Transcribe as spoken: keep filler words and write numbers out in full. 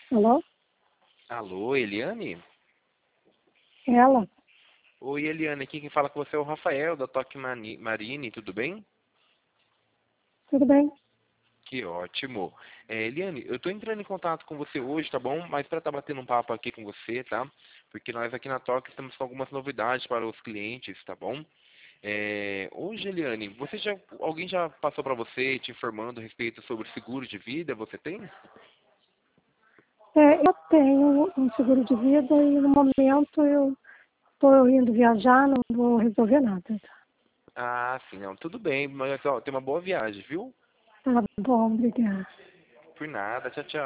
Alô? Alô, Eliane? Ela? Oi, Eliane, aqui quem fala com você é o Rafael, da Toque Mani- Marine, tudo bem? Tudo bem? Que ótimo. É, Eliane, eu tô entrando em contato com você hoje, tá bom? Mas para estar batendo um papo aqui com você, tá? Porque nós aqui na Toque estamos com algumas novidades para os clientes, tá bom? É, hoje, Eliane, você já, alguém já passou para você te informando a respeito sobre seguro de vida? Você tem? É, eu tenho um seguro de vida e no momento eu estou indo viajar, não vou resolver nada. Ah, sim, não, tudo bem, mas ó, tem uma boa viagem, viu? Tá bom, obrigada. Por nada, tchau, tchau.